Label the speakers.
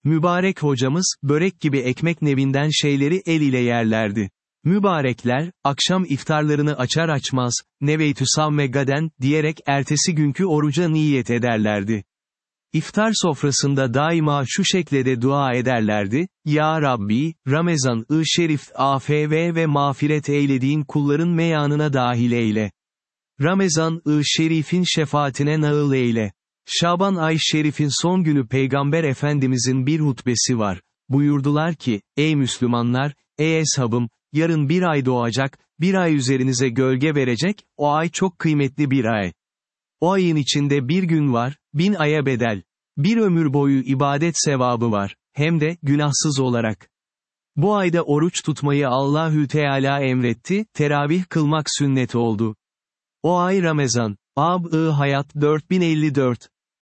Speaker 1: Mübarek hocamız, börek gibi ekmek nevinden şeyleri el ile yerlerdi. Mübarekler, akşam iftarlarını açar açmaz, "Neveйтü savme gaden" diyerek ertesi günkü oruca niyet ederlerdi. İftar sofrasında daima şu şekilde dua ederlerdi: "Ya Rabbi, Ramazan-ı Şerif afv ve mağfiret eylediğin kulların meyanına dahil eyle. Ramazan-ı Şerif'in şefaatine nail eyle." Şaban ay şerifin son günü Peygamber Efendimizin bir hutbesi var. Buyurdular ki, "Ey Müslümanlar, ey eshabım, yarın bir ay doğacak, bir ay üzerinize gölge verecek, o ay çok kıymetli bir ay. O ayın içinde bir gün var, 1000 aya bedel. Bir ömür boyu ibadet sevabı var, hem de günahsız olarak. Bu ayda oruç tutmayı Allahü Teala emretti, teravih kılmak sünnet oldu. O ay Ramazan. Ab-ı Hayat 4054